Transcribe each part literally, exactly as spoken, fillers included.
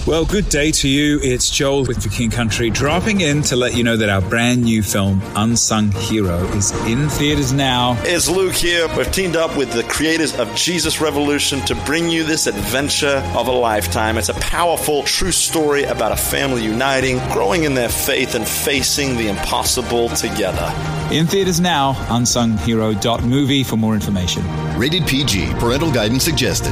Well, good day to you. It's Joel with For King Country, dropping in to let you know that our brand new film, Unsung Hero, is in theaters now. It's Luke here. We've teamed up with the creators of Jesus Revolution to bring you this adventure of a lifetime. It's a powerful, true story about a family uniting, growing in their faith, and facing the impossible together. In theaters now, unsung hero dot movie for more information. Rated P G. Parental guidance suggested.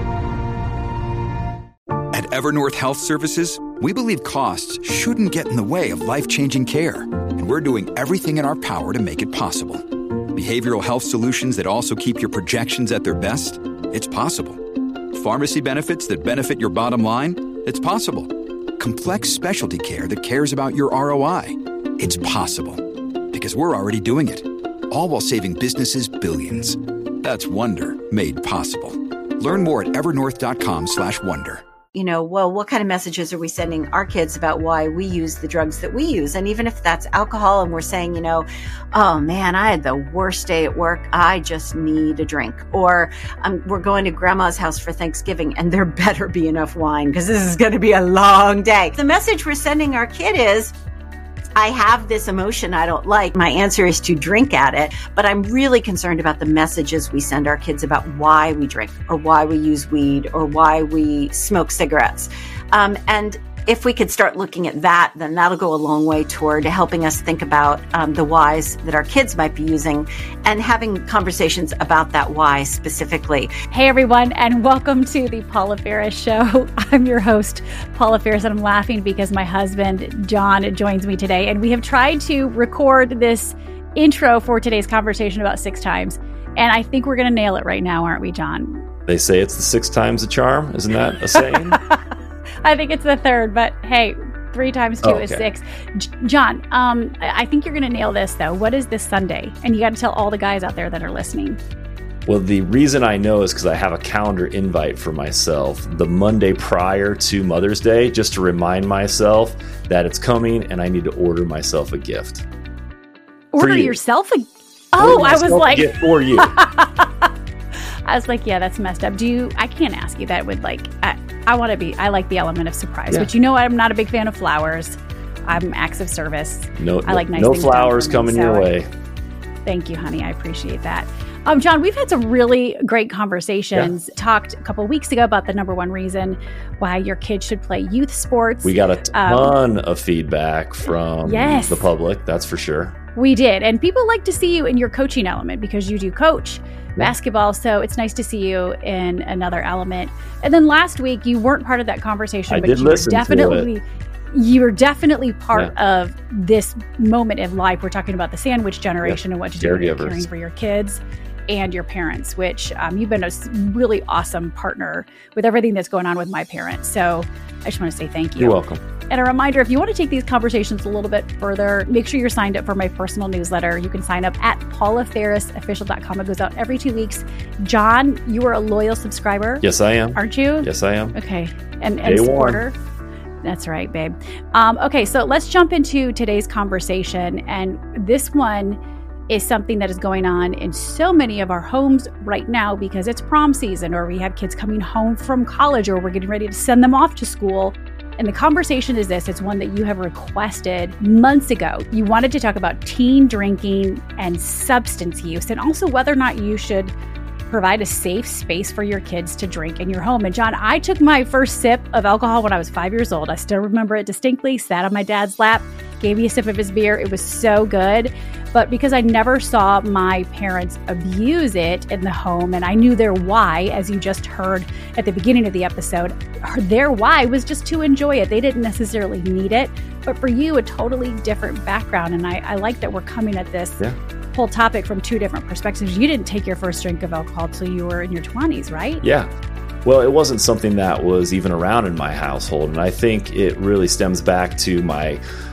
At Evernorth Health Services, we believe costs shouldn't get in the way of life-changing care, and we're doing everything in our power to make it possible. Behavioral health solutions that also keep your projections at their best? It's possible. Pharmacy benefits that benefit your bottom line? It's possible. Complex specialty care that cares about your R O I? It's possible. Because we're already doing it. All while saving businesses billions. That's Wonder made possible. Learn more at evernorth.com slash wonder. You know, well, what kind of messages are we sending our kids about why we use the drugs that we use? And even if that's alcohol and we're saying, you know, oh man, I had the worst day at work. I just need a drink. Or um, we're going to grandma's house for Thanksgiving and there better be enough wine because this is going to be a long day. The message we're sending our kid is, I have this emotion I don't like. My answer is to drink at it, but I'm really concerned about the messages we send our kids about why we drink or why we use weed or why we smoke cigarettes. Um, and if we could start looking at that, then that'll go a long way toward helping us think about um, the whys that our kids might be using and having conversations about that why specifically. Hey, everyone, and welcome to the Paula Faris Show. I'm your host, Paula Faris, and I'm laughing because my husband, John, joins me today. And we have tried to record this intro for today's conversation about six times. And I think we're going to nail it right now, aren't we, John? They say it's the six times a charm. Isn't that a saying? I think it's the third, but hey, three times two oh, okay. is six. J- John, um, I think you're going to nail this, though. What is this Sunday? And you got to tell all the guys out there that are listening. Well, the reason I know is because I have a calendar invite for myself the Monday prior to Mother's Day, just to remind myself that it's coming and I need to order myself a gift. Order you. yourself a... Oh, I was like... A gift for you. I was like, yeah, that's messed up. Do you... I can't ask you that with like... I, I want to be, I like the element of surprise, yeah. But you know, I'm not a big fan of flowers. I'm acts of service. No, I like nice no things flowers me, coming so your way. Thank you, honey. I appreciate that. Um, John, we've had some really great conversations. Yeah. Talked a couple of weeks ago about the number one reason why your kids should play youth sports. We got a ton um, of feedback from yes. the public. That's for sure. We did. And people like to see you in your coaching element because you do coach basketball. So it's nice to see you in another element. And then last week, you weren't part of that conversation, I but did you were listen definitely, to it. you were definitely part yeah. of this moment of life. We're talking about the sandwich generation yeah. and what to do when you're caring for your kids and your parents, which um, you've been a really awesome partner with everything that's going on with my parents. So I just want to say thank you. You're welcome. And a reminder, if you want to take these conversations a little bit further, make sure you're signed up for my personal newsletter. You can sign up at paula faris official dot com. It goes out every two weeks. John, you are a loyal subscriber. Yes, I am. Aren't you? Yes, I am. Okay. And, and supporter. That's right, babe. Um, okay, so let's jump into today's conversation. And this one is something that is going on in so many of our homes right now because it's prom season, or we have kids coming home from college, or we're getting ready to send them off to school. And the conversation is this. It's one that you have requested months ago. You wanted to talk about teen drinking and substance use, and also whether or not you should provide a safe space for your kids to drink in your home. And John, I took my first sip of alcohol when I was five years old. I still remember it distinctly. Sat on my dad's lap, gave me a sip of his beer. It was so good. But because I never saw my parents abuse it in the home, and I knew their why, as you just heard at the beginning of the episode, their why was just to enjoy it. They didn't necessarily need it. But for you, a totally different background. And I, I like that we're coming at this yeah. whole topic from two different perspectives. You didn't take your first drink of alcohol till you were in your twenties, right? Yeah. Well, it wasn't something that was even around in my household. And I think it really stems back to my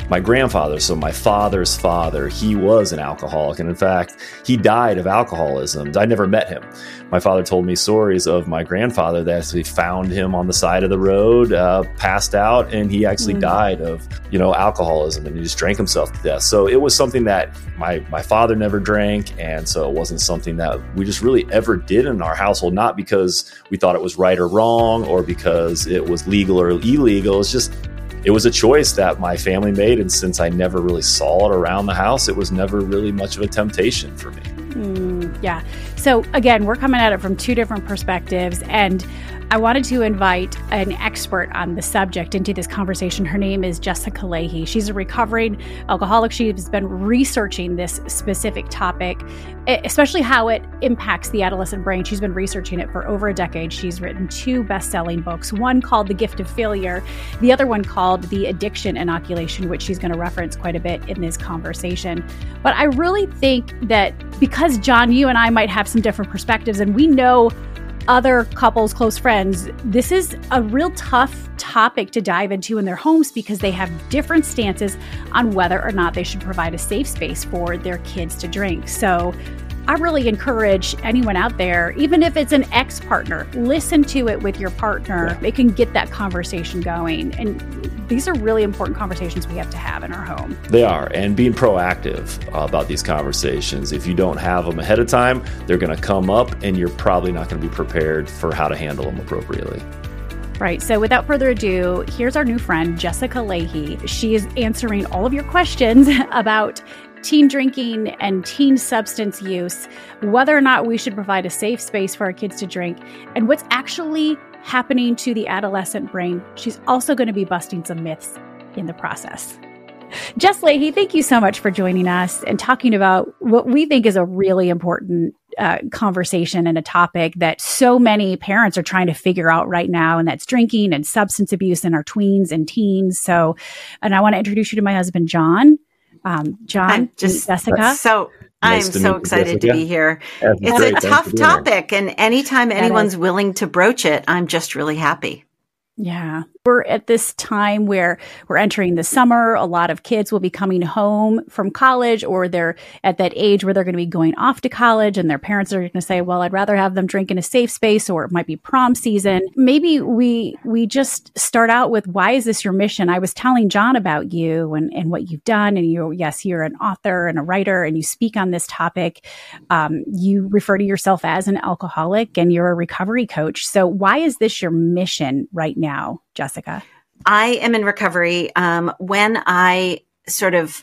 My grandfather, so my father's father, he was an alcoholic. And in fact, he died of alcoholism. I never met him. My father told me stories of my grandfather that actually found him on the side of the road, uh, passed out, and he actually mm. died of, you know, alcoholism, and he just drank himself to death. So it was something that my, my father never drank. And so it wasn't something that we just really ever did in our household, not because we thought it was right or wrong or because it was legal or illegal. It's just, it was a choice that my family made. And since I never really saw it around the house, it was never really much of a temptation for me. Mm, yeah. So again, we're coming at it from two different perspectives, and I wanted to invite an expert on the subject into this conversation. Her name is Jessica Lahey. She's a recovering alcoholic. She's been researching this specific topic, especially how it impacts the adolescent brain. She's been researching it for over a decade. She's written two best-selling books, one called The Gift of Failure, the other one called The Addiction Inoculation, which she's going to reference quite a bit in this conversation. But I really think that because, John, you and I might have some different perspectives, and we know other couples, close friends, this is a real tough topic to dive into in their homes because they have different stances on whether or not they should provide a safe space for their kids to drink. So I really encourage anyone out there, even if it's an ex-partner, listen to it with your partner. Yeah. It can get that conversation going. And these are really important conversations we have to have in our home. They are. And being proactive about these conversations. If you don't have them ahead of time, they're going to come up and you're probably not going to be prepared for how to handle them appropriately. Right. So without further ado, here's our new friend, Jessica Lahey. She is answering all of your questions about teen drinking and teen substance use, whether or not we should provide a safe space for our kids to drink, and what's actually happening to the adolescent brain. She's also going to be busting some myths in the process. Jess Lahey, thank you so much for joining us and talking about what we think is a really important uh, conversation and a topic that so many parents are trying to figure out right now, and that's drinking and substance abuse in our tweens and teens. So, and I want to introduce you to my husband, John. Um, John, I'm just Jessica. So Nice I'm so excited Jessica. to be here. That's It's great. a tough Thanks for being here. topic, and anytime anyone's willing to broach it, I'm just really happy. Yeah. We're at this time where we're entering the summer. A lot of kids will be coming home from college, or they're at that age where they're going to be going off to college, and their parents are going to say, well, I'd rather have them drink in a safe space, or it might be prom season. Maybe we we just start out with, why is this your mission? I was telling John about you and, and what you've done. And you, yes, you're an author and a writer, and you speak on this topic. Um, you refer to yourself as an alcoholic, and you're a recovery coach. So why is this your mission right now, Jessica? I am in recovery. Um, when I sort of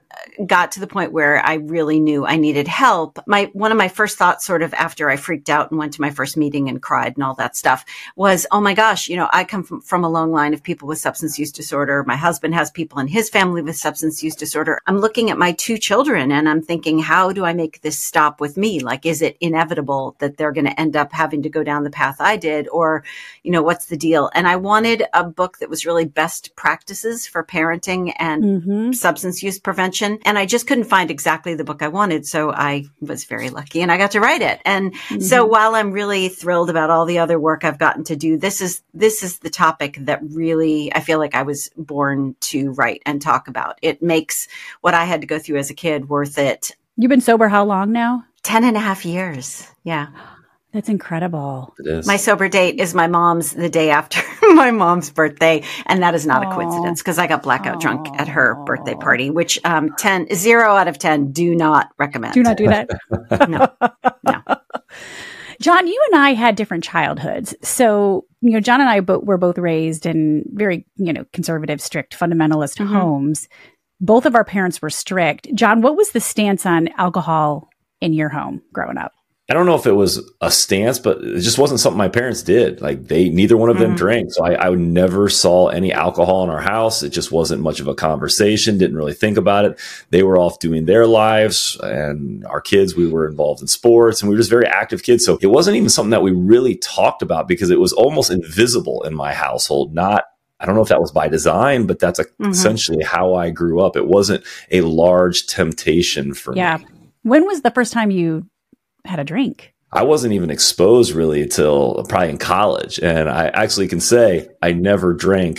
got to the point where I really knew I needed help, my one of my first thoughts, sort of after I freaked out and went to my first meeting and cried and all that stuff, was, oh my gosh, you know, I come from, from a long line of people with substance use disorder. My husband has people in his family with substance use disorder. I'm looking at my two children and I'm thinking, how do I make this stop with me? Like, is it inevitable that they're going to end up having to go down the path I did? Or, you know, what's the deal? And I wanted a book that was really best practices for parenting and mm-hmm. substance use prevention. And I just couldn't find exactly the book I wanted. So I was very lucky and I got to write it. And mm-hmm. so while I'm really thrilled about all the other work I've gotten to do, this is, this is the topic that really, I feel like I was born to write and talk about. It makes what I had to go through as a kid worth it. You've been sober how long now? Ten and a half years. Yeah. That's incredible. It is. My sober date is my mom's the day after my mom's birthday. And that is not Aww. a coincidence, because I got blackout Aww. drunk at her birthday party, which um, ten, zero out of ten do not recommend. Do not do that. No, no. John, you and I had different childhoods. So, you know, John and I bo- were both raised in very, you know, conservative, strict, fundamentalist mm-hmm. homes. Both of our parents were strict. John, what was the stance on alcohol in your home growing up? I don't know if it was a stance, but it just wasn't something my parents did. Like they, neither one of them mm-hmm. drank. So I, I never saw any alcohol in our house. It just wasn't much of a conversation. Didn't really think about it. They were off doing their lives, and our kids, we were involved in sports, and we were just very active kids. So it wasn't even something that we really talked about, because it was almost invisible in my household. Not, I don't know if that was by design, but that's a, mm-hmm. essentially how I grew up. It wasn't a large temptation for yeah. me. When was the first time you had a drink? I wasn't even exposed really until probably in college. And I actually can say I never drank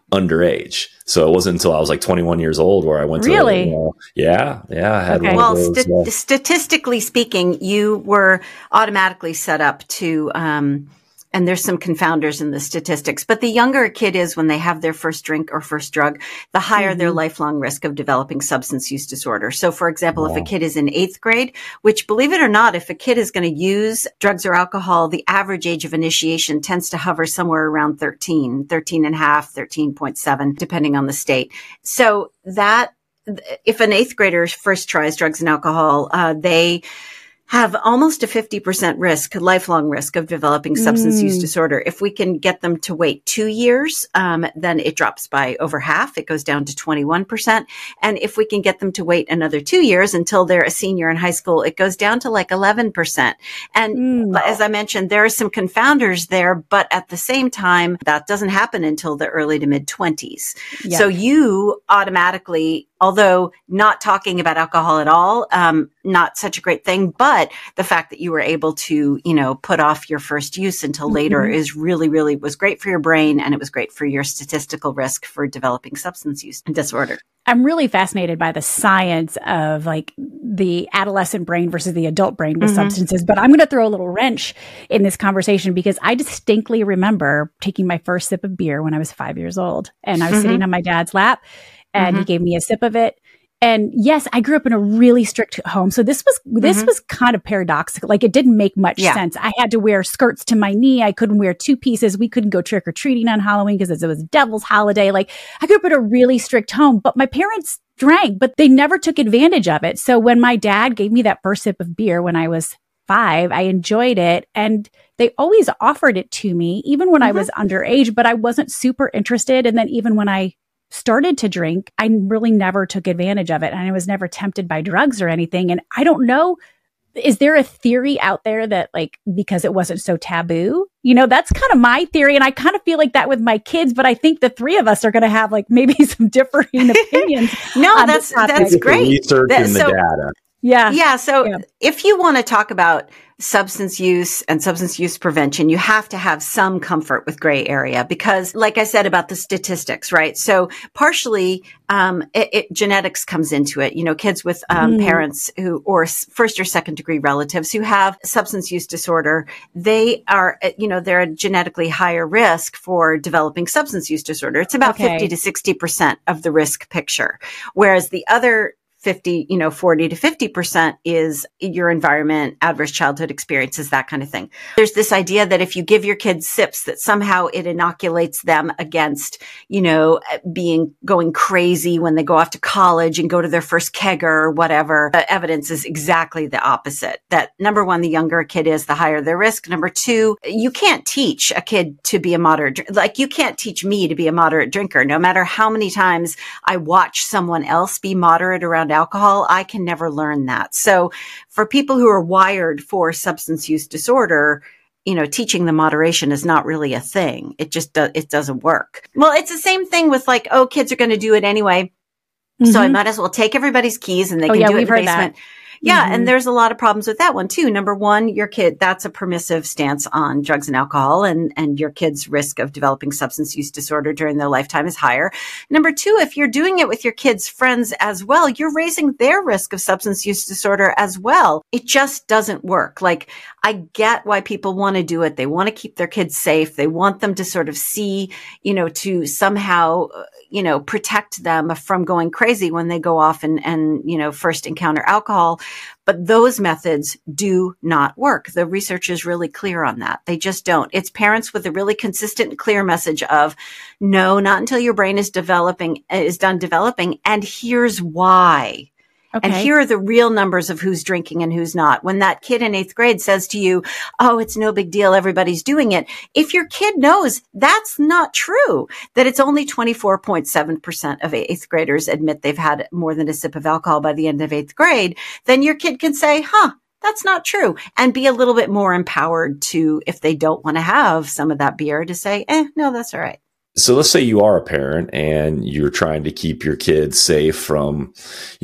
underage. So it wasn't until I was like twenty-one years old where I went really? to, you know, yeah, yeah. I had okay. one well, of those, st- uh, statistically speaking, you were automatically set up to, um, and there's some confounders in the statistics, but the younger a kid is when they have their first drink or first drug, the higher mm-hmm. their lifelong risk of developing substance use disorder. So for example, wow. if a kid is in eighth grade, which believe it or not, if a kid is going to use drugs or alcohol, the average age of initiation tends to hover somewhere around thirteen, thirteen and a half, thirteen point seven, depending on the state. So that if an eighth grader first tries drugs and alcohol, uh, they have almost a fifty percent risk, lifelong risk of developing substance mm. use disorder. If we can get them to wait two years, um, then it drops by over half. It goes down to twenty-one percent. And if we can get them to wait another two years until they're a senior in high school, it goes down to like eleven percent. And mm. as I mentioned, there are some confounders there, but at the same time, that doesn't happen until the early to mid twenties. Yeah. So you automatically, although not talking about alcohol at all, um, not such a great thing, but the fact that you were able to, you know, put off your first use until mm-hmm. later is really, really was great for your brain, and it was great for your statistical risk for developing substance use disorder. I'm really fascinated by the science of like the adolescent brain versus the adult brain with mm-hmm. substances, but I'm going to throw a little wrench in this conversation because I distinctly remember taking my first sip of beer when I was five years old, and I was mm-hmm. sitting on my dad's lap, and mm-hmm. he gave me a sip of it. And yes, I grew up in a really strict home. So this was, this mm-hmm. was kind of paradoxical. Like it didn't make much yeah. sense. I had to wear skirts to my knee. I couldn't wear two pieces. We couldn't go trick or treating on Halloween because it was devil's holiday. Like I grew up in a really strict home, but my parents drank, but they never took advantage of it. So when my dad gave me that first sip of beer when I was five, I enjoyed it. And they always offered it to me, even when mm-hmm. I was underage, but I wasn't super interested. And then even when I started to drink, I really never took advantage of it. And I was never tempted by drugs or anything. And I don't know, is there a theory out there that like, because it wasn't so taboo, you know, that's kind of my theory. And I kind of feel like that with my kids, but I think the three of us are going to have like maybe some differing opinions. no, that's, that's great. Research that, and so, the data. Yeah. Yeah. So yeah. if you want to talk about substance use and substance use prevention, you have to have some comfort with gray area because like I said about the statistics, right? So partially, um, it, it, genetics comes into it. You know, kids with, um, mm. parents who, or first or second degree relatives who have substance use disorder, they are, you know, they're at genetically higher risk for developing substance use disorder. It's about okay. fifty to sixty percent of the risk picture. Whereas the other fifty, you know, forty to fifty percent is your environment, adverse childhood experiences, that kind of thing. There's this idea that if you give your kids sips, that somehow it inoculates them against, you know, being, going crazy when they go off to college and go to their first kegger or whatever. The evidence is exactly the opposite. That number one, the younger a kid is, the higher their risk. Number two, you can't teach a kid to be a moderate, like you can't teach me to be a moderate drinker. No matter how many times I watch someone else be moderate around alcohol, I can never learn that. So for people who are wired for substance use disorder, you know, teaching the moderation is not really a thing. It just, do, it doesn't work. Well, it's the same thing with like, oh, kids are going to do it anyway. Mm-hmm. So I might as well take everybody's keys and they oh, can yeah, do it in the heard basement. That. Yeah. Mm-hmm. And there's a lot of problems with that one too. Number one, your kid, that's a permissive stance on drugs and alcohol, and, and your kid's risk of developing substance use disorder during their lifetime is higher. Number two, if you're doing it with your kids' friends as well, you're raising their risk of substance use disorder as well. It just doesn't work. Like, I get why people want to do it. They want to keep their kids safe. They want them to sort of see, you know, to somehow, you know, protect them from going crazy when they go off and, and, you know, first encounter alcohol. But those methods do not work. The research is really clear on that. They just don't. It's parents with a really consistent and clear message of, no, not until your brain is developing, is done developing. And here's why. Okay. And here are the real numbers of who's drinking and who's not. When that kid in eighth grade says to you, oh, it's no big deal, everybody's doing it. If your kid knows that's not true, that it's only twenty-four point seven percent of eighth graders admit they've had more than a sip of alcohol by the end of eighth grade, then your kid can say, huh, that's not true, and be a little bit more empowered to, if they don't want to have some of that beer, to say, eh, no, that's all right. So let's say you are a parent and you're trying to keep your kids safe from, you know,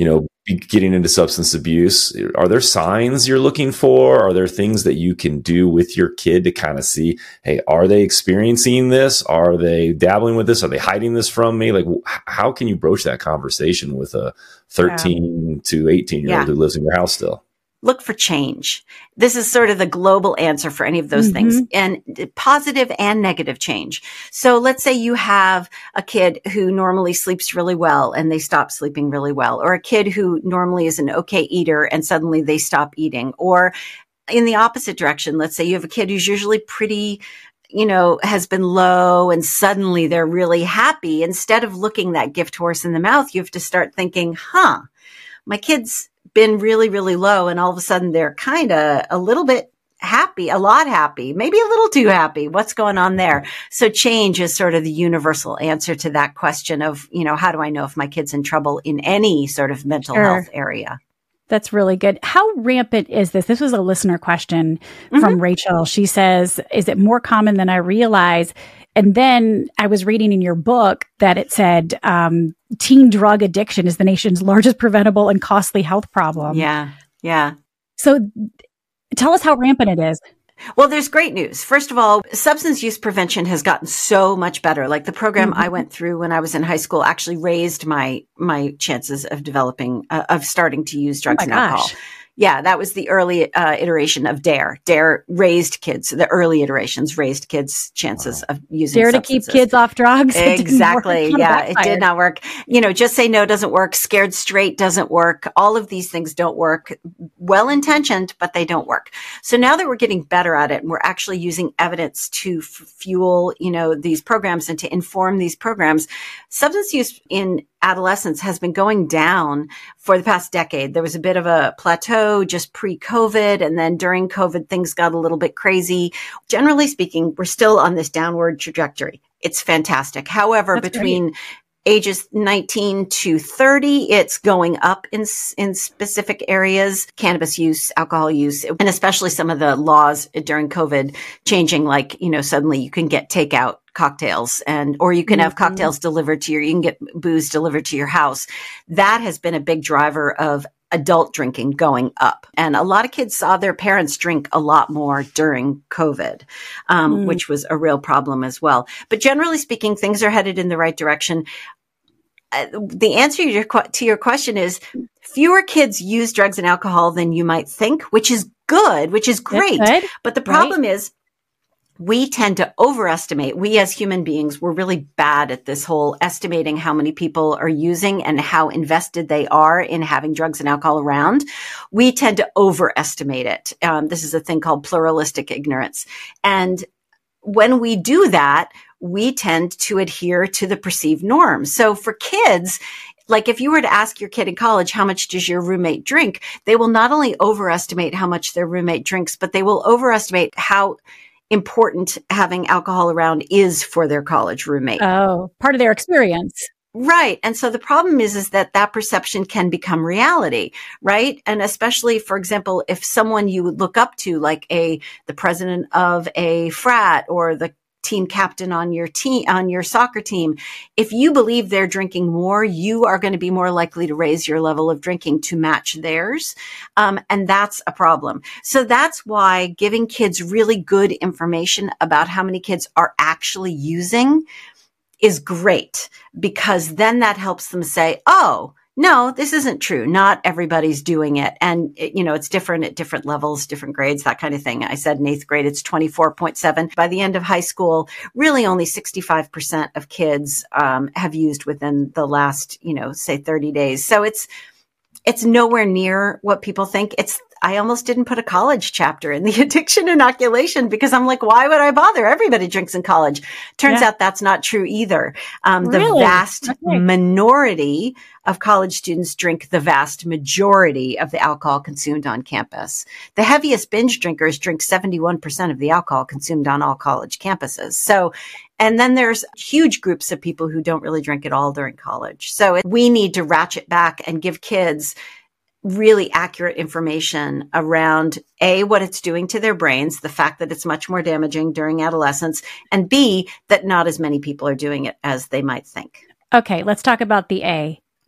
getting into substance abuse, are there signs you're looking for? Are there things that you can do with your kid to kind of see, hey, are they experiencing this? Are they dabbling with this? Are they hiding this from me? Like, how can you broach that conversation with a thirteen yeah. to eighteen year old yeah. who lives in your house still? Look for change. This is sort of the global answer for any of those mm-hmm. things, and positive and negative change. So let's say you have a kid who normally sleeps really well and they stop sleeping really well, or a kid who normally is an okay eater and suddenly they stop eating. Or in the opposite direction, let's say you have a kid who's usually pretty, you know, has been low and suddenly they're really happy. Instead of looking that gift horse in the mouth, you have to start thinking, huh, my kid's been really, really low. And all of a sudden they're kind of a little bit happy, a lot happy, maybe a little too happy. What's going on there? So change is sort of the universal answer to that question of, you know, how do I know if my kid's in trouble in any sort of mental sure. health area? That's really good. How rampant is this? This was a listener question mm-hmm. from Rachel. She says, is it more common than I realize? And then I was reading in your book that it said um, teen drug addiction is the nation's largest preventable and costly health problem. Yeah, yeah. So tell us how rampant it is. Well, there's great news. First of all, substance use prevention has gotten so much better. Like the program mm-hmm. I went through when I was in high school actually raised my my chances of developing, uh, of starting to use drugs oh and gosh. alcohol. Yeah, that was the early uh, iteration of DARE. DARE raised kids. The early iterations raised kids' chances wow. of using DARE substances. to keep kids off drugs. Exactly. It yeah, it did not work. You know, Just Say No doesn't work. Scared Straight doesn't work. All of these things don't work. Well-intentioned, but they don't work. So now that we're getting better at it and we're actually using evidence to f- fuel, you know, these programs and to inform these programs, substance use in adolescence has been going down for the past decade. There was a bit of a plateau just pre-COVID, and then during COVID, things got a little bit crazy. Generally speaking, we're still on this downward trajectory. It's fantastic. However, That's between great. ages nineteen to thirty, it's going up in in specific areas, cannabis use, alcohol use, and especially some of the laws during COVID changing, like, you know, suddenly you can get takeout cocktails and, or you can mm-hmm. have cocktails delivered to your, you can get booze delivered to your house. That has been a big driver of adult drinking going up. And a lot of kids saw their parents drink a lot more during COVID, um, mm. which was a real problem as well. But generally speaking, things are headed in the right direction. Uh, the answer to your, to your question is fewer kids use drugs and alcohol than you might think, which is good, which is great. But the problem right. is, we tend to overestimate. We as human beings, we're really bad at this whole estimating how many people are using and how invested they are in having drugs and alcohol around. We tend to overestimate it. Um, this is a thing called pluralistic ignorance. And when we do that, we tend to adhere to the perceived norms. So for kids, like if you were to ask your kid in college, how much does your roommate drink? They will not only overestimate how much their roommate drinks, but they will overestimate how important having alcohol around is for their college roommate. Oh, part of their experience. Right. And so the problem is, is that that perception can become reality, right? And especially, for example, if someone you would look up to, like a, the president of a frat or the team captain on your team, on your soccer team, if you believe they're drinking more, you are going to be more likely to raise your level of drinking to match theirs. Um, and that's a problem. So that's why giving kids really good information about how many kids are actually using is great, because then that helps them say, oh, no, this isn't true. Not everybody's doing it. And, it, you know, it's different at different levels, different grades, that kind of thing. I said in eighth grade, it's twenty-four point seven. By the end of high school, really only sixty-five percent of kids um, have used within the last, you know, say thirty days. So it's, it's nowhere near what people think. It's, I almost didn't put a college chapter in the addiction inoculation because I'm like, why would I bother? Everybody drinks in college. Turns yeah. out that's not true either. Um, the really? vast okay. minority of college students drink the vast majority of the alcohol consumed on campus. The heaviest binge drinkers drink seventy-one percent of the alcohol consumed on all college campuses. So, and then there's huge groups of people who don't really drink at all during college. So we need to ratchet back and give kids really accurate information around A, what it's doing to their brains, the fact that it's much more damaging during adolescence, and B, that not as many people are doing it as they might think. Okay, let's talk about the A.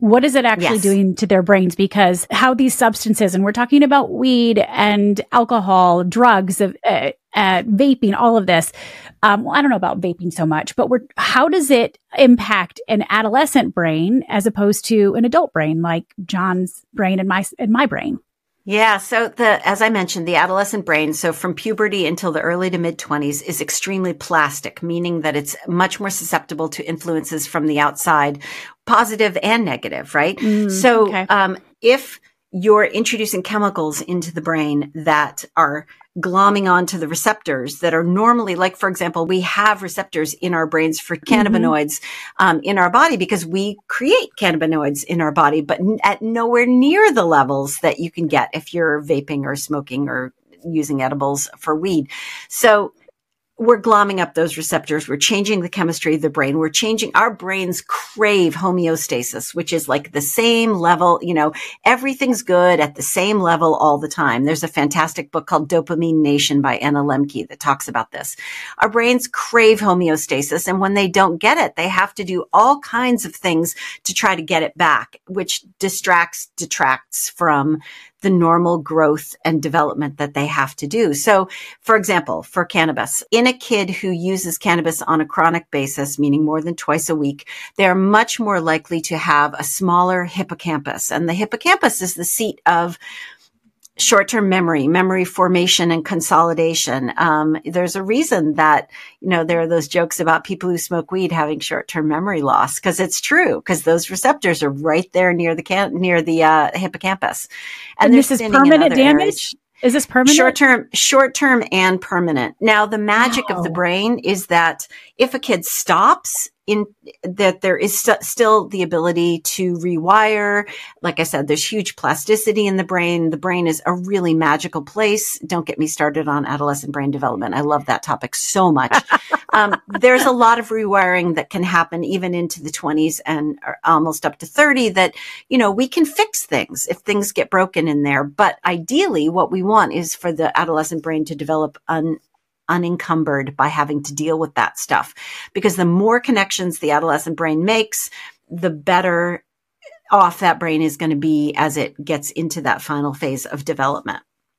What is it actually Yes. doing to their brains? Because how these substances, and we're talking about weed and alcohol, drugs, uh, uh, vaping, all of this. Um, well, I don't know about vaping so much, but we're, how does it impact an adolescent brain as opposed to an adult brain, like John's brain and my and my brain? Yeah. So the, as I mentioned, the adolescent brain, so from puberty until the early to mid twenties is extremely plastic, meaning that it's much more susceptible to influences from the outside, positive and negative, right? Mm, so, okay. um, if you're introducing chemicals into the brain that are glomming onto the receptors that are normally, like, for example, we have receptors in our brains for cannabinoids mm-hmm. um, in our body because we create cannabinoids in our body, but n- at nowhere near the levels that you can get if you're vaping or smoking or using edibles for weed. So we're glomming up those receptors. We're changing the chemistry of the brain. We're changing, our brains crave homeostasis, which is like the same level, you know, everything's good at the same level all the time. There's a fantastic book called Dopamine Nation by Anna Lemke that talks about this. Our brains crave homeostasis. And when they don't get it, they have to do all kinds of things to try to get it back, which distracts, detracts from the normal growth and development that they have to do. So, for example, for cannabis, in a kid who uses cannabis on a chronic basis, meaning more than twice a week, they're much more likely to have a smaller hippocampus. And the hippocampus is the seat of short-term memory, memory formation and consolidation. Um, there's a reason that, you know, there are those jokes about people who smoke weed having short-term memory loss, because it's true, because those receptors are right there near the can- near the uh, hippocampus. And, and this is permanent damage? Areas. Is this permanent? Short-term, short-term and permanent. Now, the magic wow. of the brain is that if a kid stops, in that there is st- still the ability to rewire. Like I said, there's huge plasticity in the brain. The brain is a really magical place. Don't get me started on adolescent brain development. I love that topic so much. um, there's a lot of rewiring that can happen even into the twenties and almost up to thirty that, you know, we can fix things if things get broken in there. But ideally, what we want is for the adolescent brain to develop un unencumbered by having to deal with that stuff. Because the more connections the adolescent brain makes, the better off that brain is going to be as it gets into that final phase of development.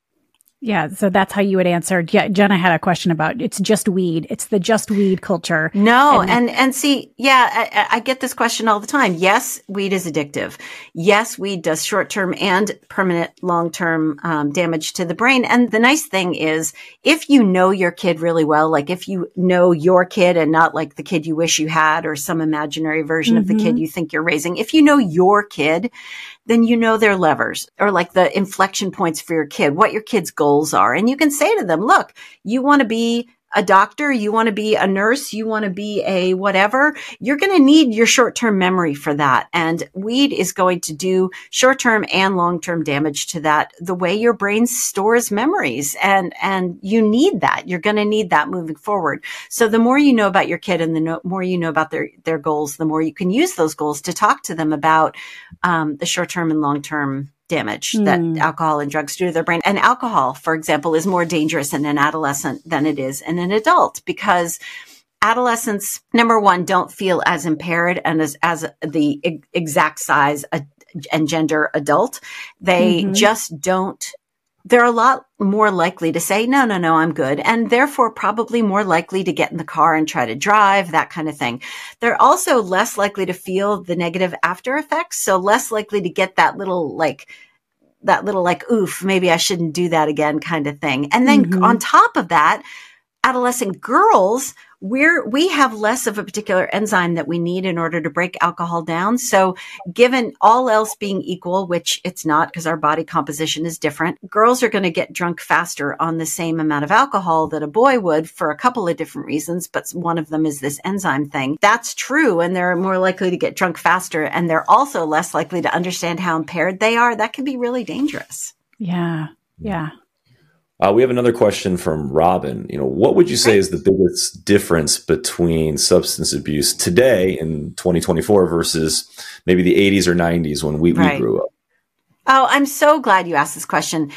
Yeah, so that's how you would answer. Yeah, Jenna had a question about it's just weed. It's the just weed culture. No, and and, and see, yeah, I, I get this question all the time. Yes, weed is addictive. Yes, weed does short-term and permanent long-term um, damage to the brain. And the nice thing is, if you know your kid really well, like if you know your kid and not like the kid you wish you had or some imaginary version mm-hmm. of the kid you think you're raising, if you know your kid, then you know their levers or like the inflection points for your kid, what your kid's goals are. And you can say to them, look, you want to be a doctor, you want to be a nurse, you want to be a whatever, you're going to need your short-term memory for that. And weed is going to do short-term and long-term damage to that, the way your brain stores memories. And, and you need that. You're going to need that moving forward. So the more you know about your kid and the no, more you know about their, their goals, the more you can use those goals to talk to them about um, the short-term and long-term damage mm. that alcohol and drugs do to their brain. And alcohol, for example, is more dangerous in an adolescent than it is in an adult because adolescents, number one, don't feel as impaired and as, as the e- exact size uh, and gender adult. They mm-hmm. just don't, they're a lot more likely to say, no, no, no, I'm good. And therefore probably more likely to get in the car and try to drive, that kind of thing. They're also less likely to feel the negative after effects. So less likely to get that little like, that little like, oof, maybe I shouldn't do that again kind of thing. And then mm-hmm. on top of that, adolescent girls, we're, we have less of a particular enzyme that we need in order to break alcohol down. So given all else being equal, which it's not because our body composition is different, girls are going to get drunk faster on the same amount of alcohol that a boy would for a couple of different reasons. But one of them is this enzyme thing. That's true. And they're more likely to get drunk faster. And they're also less likely to understand how impaired they are. That can be really dangerous. Yeah. Yeah. Uh, we have another question from Robin. You know, what would you say is the biggest difference between substance abuse today in twenty twenty-four versus maybe the eighties or nineties when we, right. we grew up? Oh, I'm so glad you asked this question.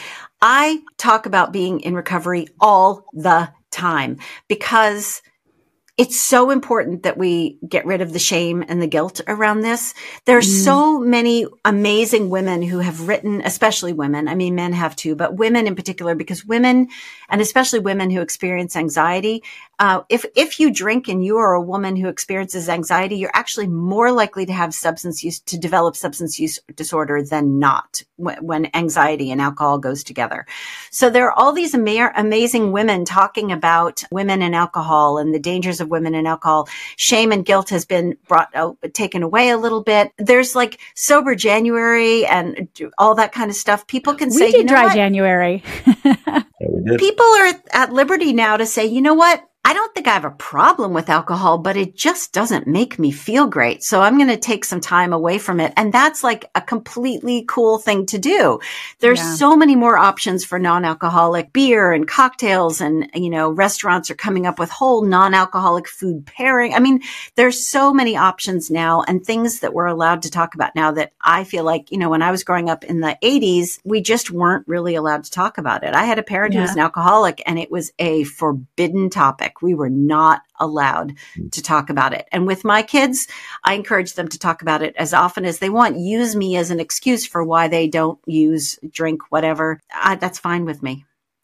I talk about being in recovery all the time because it's so important that we get rid of the shame and the guilt around this. There are mm. so many amazing women who have written, especially women. I mean, men have too, but women in particular, because women, and especially women who experience anxiety, uh, if, if you drink and you are a woman who experiences anxiety, you're actually more likely to have substance use, to develop substance use disorder than not when, when anxiety and alcohol goes together. So there are all these ama- amazing women talking about women and alcohol and the dangers of women and alcohol. Shame and guilt has been brought out, taken away a little bit. There's like Sober January and all that kind of stuff. People can we say, did you know dry what? January. Yeah, we did. People are at liberty now to say, you know what? I don't think I have a problem with alcohol, but it just doesn't make me feel great. So I'm going to take some time away from it. And that's like a completely cool thing to do. There's Yeah. so many more options for non-alcoholic beer and cocktails, and, you know, restaurants are coming up with whole non-alcoholic food pairing. I mean, there's so many options now and things that we're allowed to talk about now that I feel like, you know, when I was growing up in the eighties, we just weren't really allowed to talk about it. I had a parent Yeah. who was an alcoholic, and it was a forbidden topic. We were not allowed to talk about it. And with my kids, I encourage them to talk about it as often as they want. Use me as an excuse for why they don't use, drink, whatever. I, that's fine with me.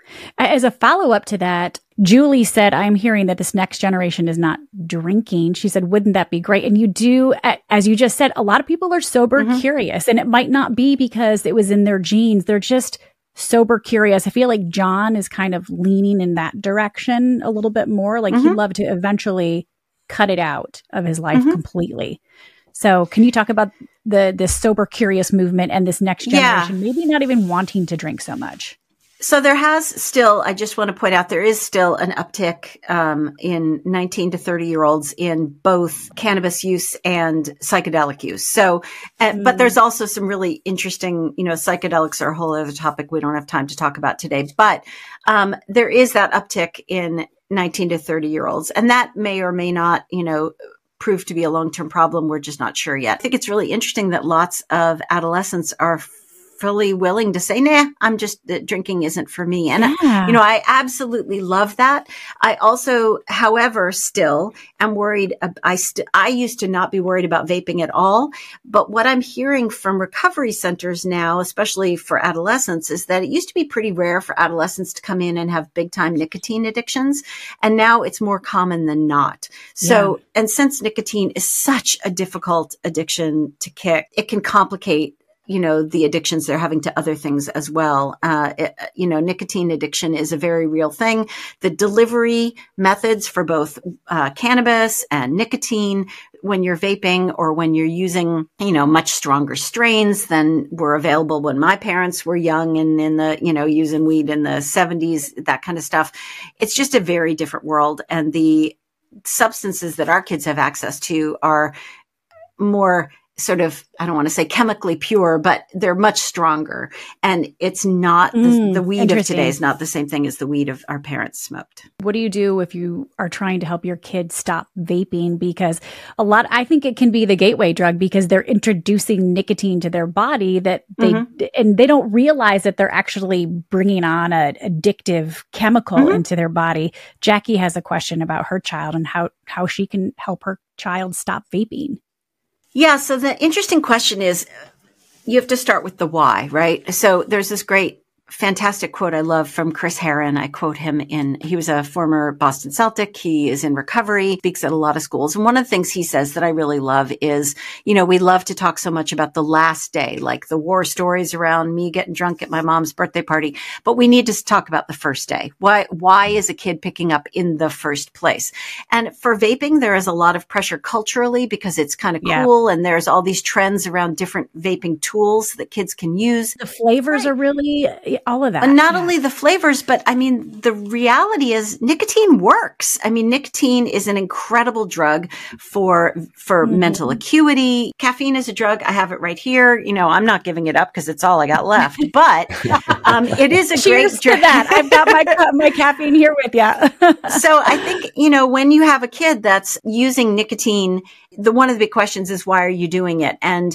As a follow-up to that, Julie said, I'm hearing that this next generation is not drinking. She said, wouldn't that be great? And you do, as you just said, a lot of people are sober mm-hmm. curious, and it might not be because it was in their genes. They're just sober curious. I feel like John is kind of leaning in that direction a little bit more. Like mm-hmm. he'd love to eventually cut it out of his life mm-hmm. completely. So can you talk about the this sober curious movement and this next generation, yeah. maybe not even wanting to drink so much? So there has still, I just want to point out, there is still an uptick um, in nineteen to thirty year olds in both cannabis use and psychedelic use. So, uh, mm. but there's also some really interesting, you know, psychedelics are a whole other topic we don't have time to talk about today. But um, there is that uptick in nineteen to thirty year olds, and that may or may not, you know, prove to be a long-term problem. We're just not sure yet. I think it's really interesting that lots of adolescents are fully willing to say, nah, I'm just, uh, drinking isn't for me. And, yeah. I, you know, I absolutely love that. I also, however, still am worried. Uh, I st- I used to not be worried about vaping at all. But what I'm hearing from recovery centers now, especially for adolescents, is that it used to be pretty rare for adolescents to come in and have big time nicotine addictions. And now it's more common than not. So, yeah. and since nicotine is such a difficult addiction to kick, it can complicate, you know, the addictions they're having to other things as well. Uh, it, you know, nicotine addiction is a very real thing. The delivery methods for both uh, cannabis and nicotine, when you're vaping or when you're using, you know, much stronger strains than were available when my parents were young and in the, you know, using weed in the seventies, that kind of stuff. It's just a very different world. And the substances that our kids have access to are more sort of, I don't want to say chemically pure, but they're much stronger. And it's not, Mm, the, the weed of today is not the same thing as the weed of our parents smoked. What do you do if you are trying to help your kids stop vaping? Because a lot, I think it can be the gateway drug because they're introducing nicotine to their body that they, mm-hmm. and they don't realize that they're actually bringing on an addictive chemical mm-hmm. into their body. Jackie has a question about her child and how, how she can help her child stop vaping. Yeah. So the interesting question is, you have to start with the why, right? So there's this great, fantastic quote I love from Chris Herron. I quote him in, he was a former Boston Celtic. He is in recovery, speaks at a lot of schools. And one of the things he says that I really love is, you know, we love to talk so much about the last day, like the war stories around me getting drunk at my mom's birthday party, but we need to talk about the first day. Why, why is a kid picking up in the first place? And for vaping, there is a lot of pressure culturally because it's kind of yeah. cool. And there's all these trends around different vaping tools that kids can use. The flavors right. are really all of that. And not yeah. only the flavors, but I mean, the reality is nicotine works. I mean, nicotine is an incredible drug for, for mm-hmm. mental acuity. Caffeine is a drug. I have it right here. You know, I'm not giving it up because it's all I got left, but, um, it is a Cheers great drug. To that. I've got my, my caffeine here with you. So I think, you know, when you have a kid that's using nicotine, the, one of the big questions is, why are you doing it? And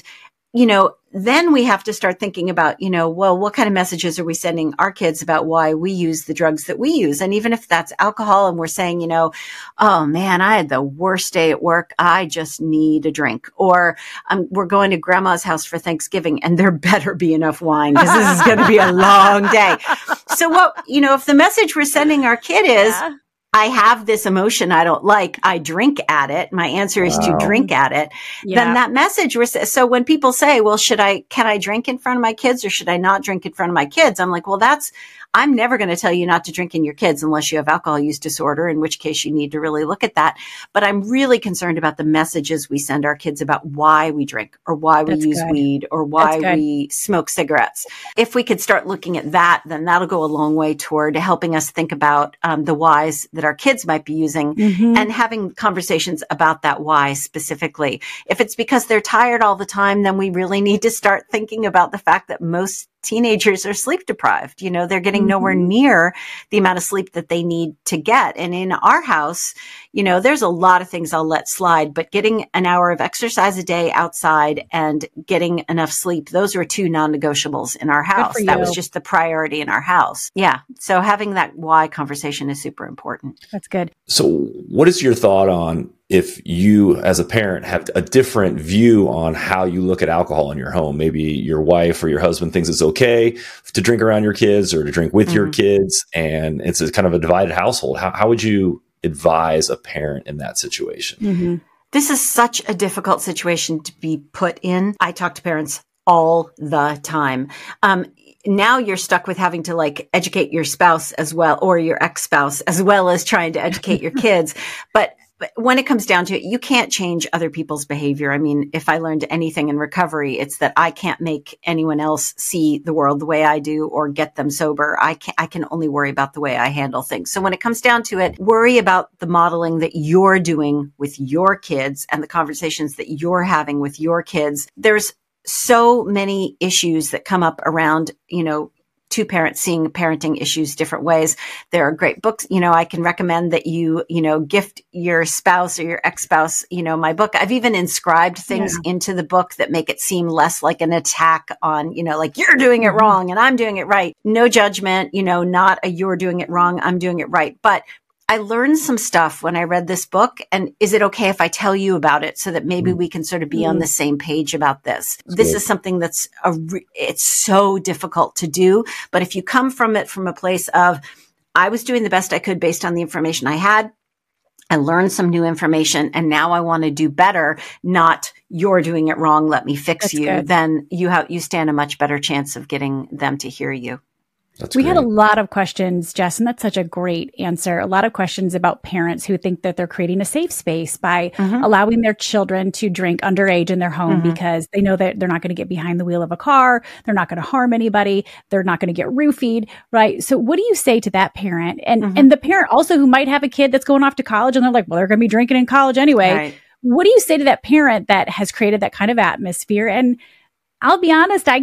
you know, then we have to start thinking about, you know, well, what kind of messages are we sending our kids about why we use the drugs that we use? And even if that's alcohol and we're saying, you know, oh man, I had the worst day at work. I just need a drink. Or um, we're going to grandma's house for Thanksgiving and there better be enough wine because this is going to be a long day. So what, you know, if the message we're sending our kid is, yeah. I have this emotion I don't like, I drink at it. My answer is wow. to drink at it. Yeah. Then that message was, so when people say, well, should I, can I drink in front of my kids or should I not drink in front of my kids? I'm like, well, that's, I'm never going to tell you not to drink in your kids unless you have alcohol use disorder, in which case you need to really look at that. But I'm really concerned about the messages we send our kids about why we drink or why we That's use good. weed or why we smoke cigarettes. If we could start looking at that, then that'll go a long way toward helping us think about um, the whys that our kids might be using mm-hmm. and having conversations about that why specifically. If it's because they're tired all the time, then we really need to start thinking about the fact that most teenagers are sleep deprived. You know, they're getting mm-hmm. nowhere near the amount of sleep that they need to get. And in our house, you know, there's a lot of things I'll let slide, but getting an hour of exercise a day outside and getting enough sleep, those were two non-negotiables in our house. That was just the priority in our house. Yeah. So having that why conversation is super important. That's good. So what is your thought on if you as a parent have a different view on how you look at alcohol in your home? Maybe your wife or your husband thinks it's okay to drink around your kids or to drink with mm-hmm. your kids, and it's a kind of a divided household. How, how would you advise a parent in that situation? Mm-hmm. This is such a difficult situation to be put in. I talk to parents all the time. Um, now you're stuck with having to like educate your spouse as well, or your ex-spouse, as well as trying to educate your kids. But But when it comes down to it, you can't change other people's behavior. I mean, if I learned anything in recovery, it's that I can't make anyone else see the world the way I do or get them sober. I can, I can only worry about the way I handle things. So when it comes down to it, worry about the modeling that you're doing with your kids and the conversations that you're having with your kids. There's so many issues that come up around, you know, two parents seeing parenting issues different ways. There are great books. You know, I can recommend that you, you know, gift your spouse or your ex-spouse, you know, my book. I've even inscribed things yeah. into the book that make it seem less like an attack on, you know, like you're doing it wrong and I'm doing it right. No judgment, you know, not a you're doing it wrong, I'm doing it right. But I learned some stuff when I read this book. And is it okay if I tell you about it so that maybe we can sort of be mm. on the same page about this? That's this good. Is something that's a re- it's so difficult to do. But if you come from it from a place of, I was doing the best I could based on the information I had, I learned some new information and now I want to do better, not you're doing it wrong, let me fix that's you, good. Then you have, you stand a much better chance of getting them to hear you. That's we great. had a lot of questions, Jess, and that's such a great answer. A lot of questions about parents who think that they're creating a safe space by mm-hmm. allowing their children to drink underage in their home mm-hmm. because they know that they're not going to get behind the wheel of a car. They're not going to harm anybody. They're not going to get roofied, right? So what do you say to that parent? And mm-hmm. and the parent also who might have a kid that's going off to college and they're like, well, they're going to be drinking in college anyway. Right. What do you say to that parent that has created that kind of atmosphere? And I'll be honest, I...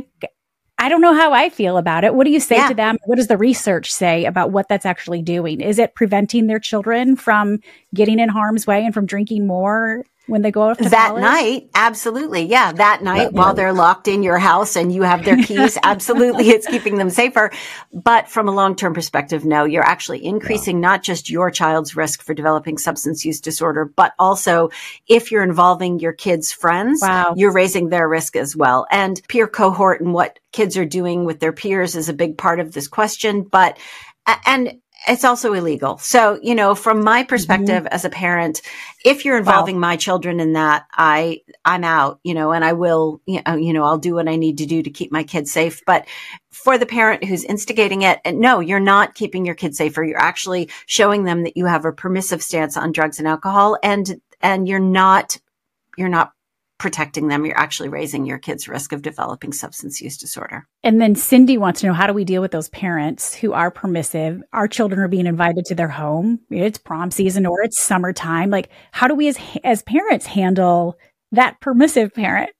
I don't know how I feel about it. What do you say yeah. to them? What does the research say about what that's actually doing? Is it preventing their children from getting in harm's way and from drinking more when they go off to that college? night? Absolutely. Yeah. That night that while night. They're locked in your house and you have their keys. Absolutely. It's keeping them safer. But from a long-term perspective, no, you're actually increasing yeah. not just your child's risk for developing substance use disorder, but also if you're involving your kids' friends, wow. you're raising their risk as well. And peer cohort and what kids are doing with their peers is a big part of this question, but, and it's also illegal. So, you know, from my perspective mm-hmm. as a parent, if you're involving wow. my children in that, I, I'm out, you know, and I will, you know, you know, I'll do what I need to do to keep my kids safe. But for the parent who's instigating it, and no, you're not keeping your kids safer. You're actually showing them that you have a permissive stance on drugs and alcohol, and, and you're not, you're not protecting them. You're actually raising your kids' risk of developing substance use disorder. And then Cindy wants to know, how do we deal with those parents who are permissive? Our children are being invited to their home. It's prom season or it's summertime. Like, how do we as as parents handle that permissive parent?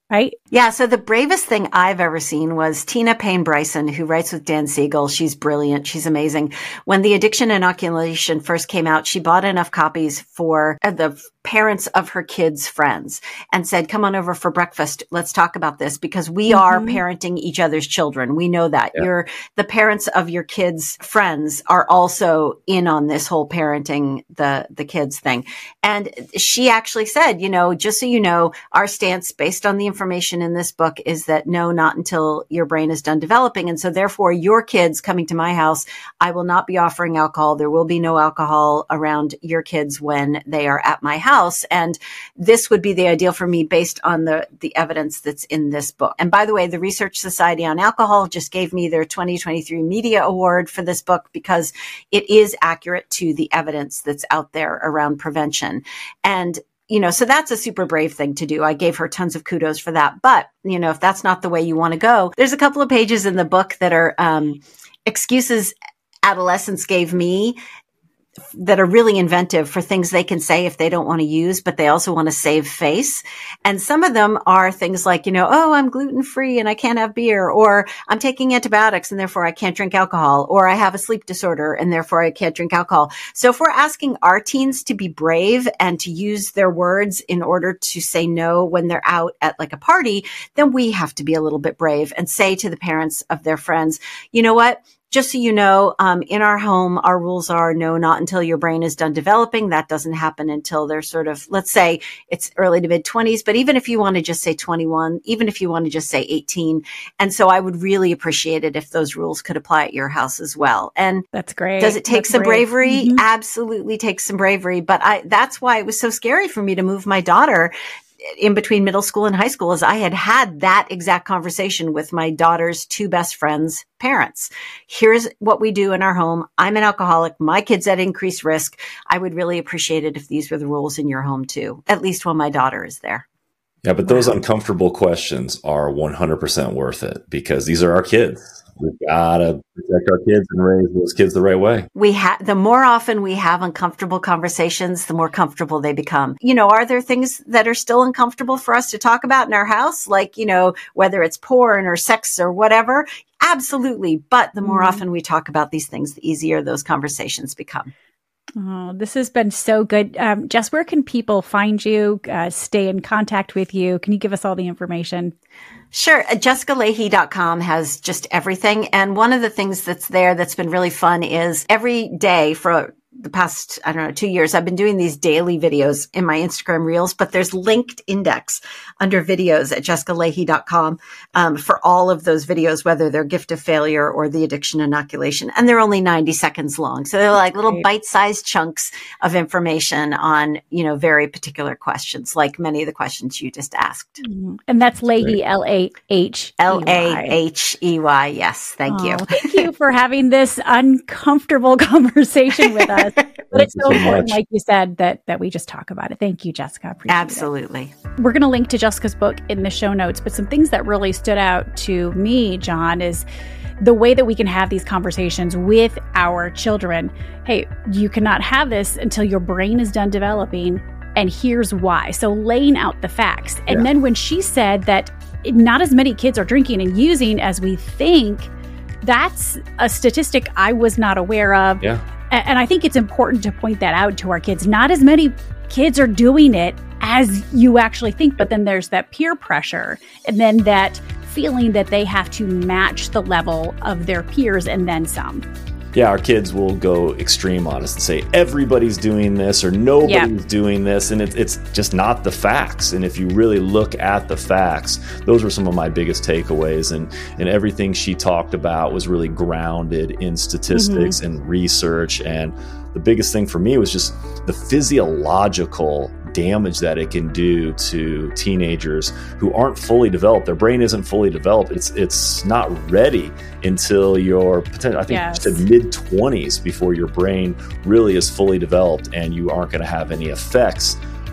right? Yeah. So the bravest thing I've ever seen was Tina Payne Bryson, who writes with Dan Siegel. She's brilliant. She's amazing. When the addiction inoculation first came out, she bought enough copies for the parents of her kids' friends and said, come on over for breakfast. Let's talk about this, because we mm-hmm. are parenting each other's children. We know that. Yeah. You're the parents of your kids' friends are also in on this whole parenting the, the kids thing. And she actually said, you know, just so you know, our stance based on the information in this book is that no, not until your brain is done developing. And so therefore your kids coming to my house, I will not be offering alcohol. There will be no alcohol around your kids when they are at my house. And this would be the ideal for me based on the, the evidence that's in this book. And by the way, the Research Society on Alcohol just gave me their twenty twenty-three Media Award for this book because it is accurate to the evidence that's out there around prevention. And you know, so that's a super brave thing to do. I gave her tons of kudos for that. But, you know, if that's not the way you want to go, there's a couple of pages in the book that are um, excuses adolescents gave me that are really inventive for things they can say if they don't want to use, but they also want to save face. And some of them are things like, you know, oh, I'm gluten free and I can't have beer, or I'm taking antibiotics and therefore I can't drink alcohol, or I have a sleep disorder and therefore I can't drink alcohol. So if we're asking our teens to be brave and to use their words in order to say no when they're out at like a party, then we have to be a little bit brave and say to the parents of their friends, you know what? Just so you know, um, in our home, our rules are no, not until your brain is done developing. That doesn't happen until they're sort of, let's say it's early to mid twenties, but even if you want to just say twenty-one, even if you want to just say eighteen. And so I would really appreciate it if those rules could apply at your house as well. And that's great. Does it take that's some brave. bravery? Mm-hmm. Absolutely takes some bravery. But I, that's why it was so scary for me to move my daughter in between middle school and high school, is I had had that exact conversation with my daughter's two best friends' parents. Here's what we do in our home. I'm an alcoholic. My kid's at increased risk. I would really appreciate it if these were the rules in your home too, at least when my daughter is there. Yeah, but those uncomfortable questions are one hundred percent worth it, because these are our kids. We've got to protect our kids and raise those kids the right way. We have, the more often we have uncomfortable conversations, the more comfortable they become. You know, are there things that are still uncomfortable for us to talk about in our house? Like, you know, whether it's porn or sex or whatever? Absolutely. But the more mm-hmm. often we talk about these things, the easier those conversations become. Oh, this has been so good. Um, Jess, where can people find you, uh, stay in contact with you? Can you give us all the information? Sure. Jessica Lahey dot com has just everything. And one of the things that's there that's been really fun is every day for the past, I don't know, two years, I've been doing these daily videos in my Instagram Reels, but there's linked index under videos at Jessica Lahey dot com um, for all of those videos, whether they're Gift of Failure or the addiction inoculation. And they're only ninety seconds long. So they're like little bite-sized chunks of information on, you know, very particular questions, like many of the questions you just asked. Mm-hmm. And that's Lahey, L A H E Y. L A H E Y, yes. Thank oh, you. Thank you for having this uncomfortable conversation with us. But it's so important, like you said, that that we just talk about it. Thank you, Jessica. Appreciate Absolutely. it. We're going to link to Jessica's book in the show notes. But some things that really stood out to me, John, is the way that we can have these conversations with our children. Hey, you cannot have this until your brain is done developing. And here's why. So laying out the facts. And yeah. then when she said that not as many kids are drinking and using as we think, that's a statistic I was not aware of. Yeah. And I think it's important to point that out to our kids. Not as many kids are doing it as you actually think, but then there's that peer pressure and then that feeling that they have to match the level of their peers and then some. Yeah, our kids will go extreme on us and say, everybody's doing this or nobody's yep. doing this. And it, it's just not the facts. And if you really look at the facts, those were some of my biggest takeaways. And, and everything she talked about was really grounded in statistics mm-hmm. and research. And the biggest thing for me was just the physiological damage that it can do to teenagers who aren't fully developed. Their brain isn't fully developed. It's it's not ready until your potential, I think yes. you said mid twenties before your brain really is fully developed, and you aren't going to have any effects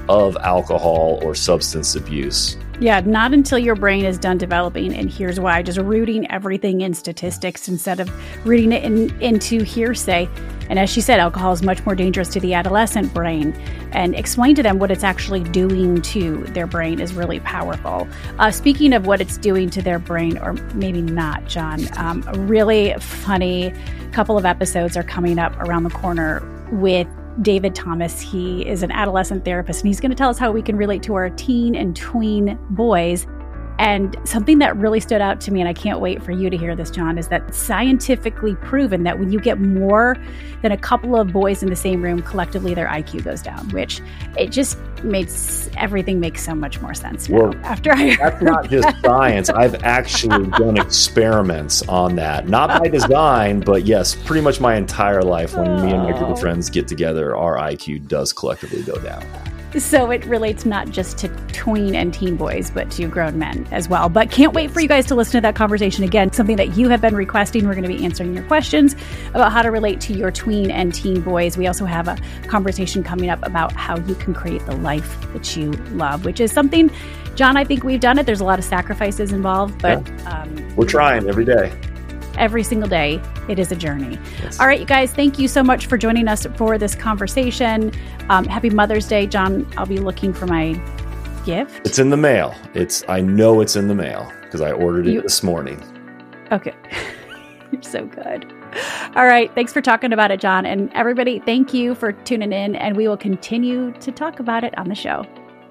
of alcohol or substance abuse. Yeah, not until your brain is done developing. And here's why: just rooting everything in statistics instead of rooting it in, into hearsay. And as she said, alcohol is much more dangerous to the adolescent brain. And explain to them what it's actually doing to their brain is really powerful. Uh, speaking of what it's doing to their brain, or maybe not, John, um, a really funny couple of episodes are coming up around the corner with David Thomas. He is an adolescent therapist, and he's going to tell us how we can relate to our teen and tween boys. And something that really stood out to me, and I can't wait for you to hear this, John, is that it's scientifically proven that when you get more than a couple of boys in the same room, collectively their I Q goes down, which it just makes everything make so much more sense now. Well, after I that's not just science. I've actually done experiments on that. Not by design, but yes, pretty much my entire life. When me and my group of friends get together, our I Q does collectively go down. So it relates not just to tween and teen boys, but to grown men as well. But can't wait for you guys to listen to that conversation again, something that you have been requesting. We're going to be answering your questions about how to relate to your tween and teen boys. We also have a conversation coming up about how you can create the life that you love, which is something, John, I think we've done it. There's a lot of sacrifices involved, but yeah. um, we're trying every day. Every single day, it is a journey. Yes. All right, you guys, thank you so much for joining us for this conversation. Um, happy Mother's Day. John, I'll be looking for my gift. It's in the mail. It's I know it's in the mail because I ordered it you, this morning. Okay. You're so good. All right. Thanks for talking about it, John. And everybody, thank you for tuning in, and we will continue to talk about it on the show.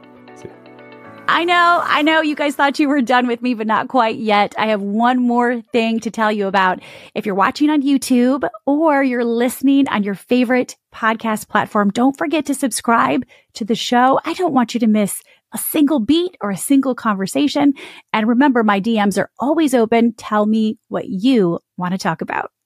I know, I know you guys thought you were done with me, but not quite yet. I have one more thing to tell you about. If you're watching on YouTube or you're listening on your favorite podcast platform, don't forget to subscribe to the show. I don't want you to miss a single beat or a single conversation. And remember, my D Ms are always open. Tell me what you want to talk about.